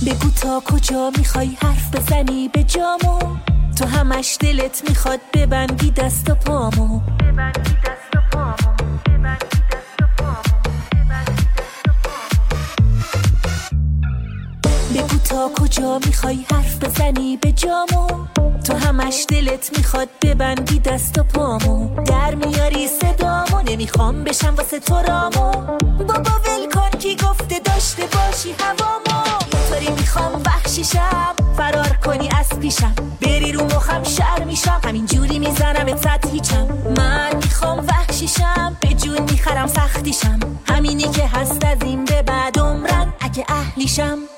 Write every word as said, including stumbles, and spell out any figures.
بگو تا کجا میخوای حرف بزنی به جامو، تو همش دلت میخواد ببندی دست و پامو. ببندی دست و پامو، ببندی دست و پامو، ببندی دست و پامو. بگو تا کجا میخوای حرف بزنی به جامو، تو همش دلت میخواد ببندی دست و پامو. در میاری صدامو، نمیخوام بشم واسه تو رامو. بابا ول کن کی گفته داشته باشی هوامو. طوری میخوام وحشیشم، فرار کنی از پیشم، بری رو مخم شر میشم، همین جوری میزنم ات هیچم. من میخوام وحشیشم، به جون میخرم سختیشم، همینی که هست از این به بعد عمرن اگه اهلیشم.